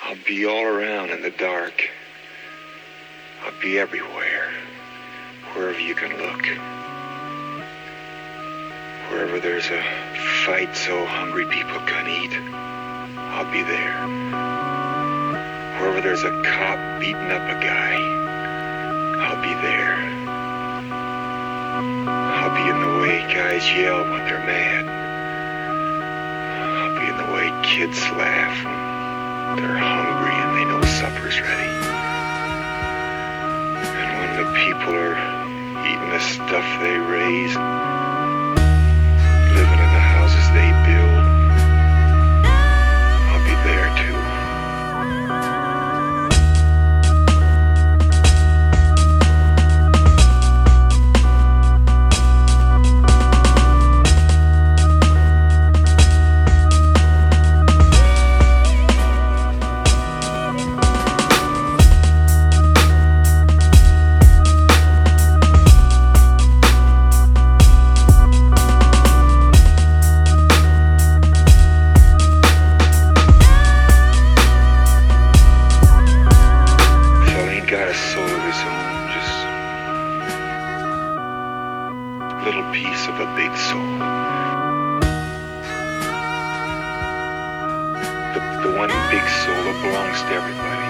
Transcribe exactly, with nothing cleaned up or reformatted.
I'll be all around in the dark. I'll be everywhere, wherever you can look. Wherever there's a fight so hungry people can eat, I'll be there. Wherever there's a cop beating up a guy, I'll be there. I'll be in the way guys yell when they're mad. I'll be in the way kids laugh when they're hungry and they know supper's ready. And when the people are eating the stuff they raise, living in the houses they build, I'll be there too. Got a soul of his own, just a little piece of a big soul. The, the one big soul that belongs to everybody.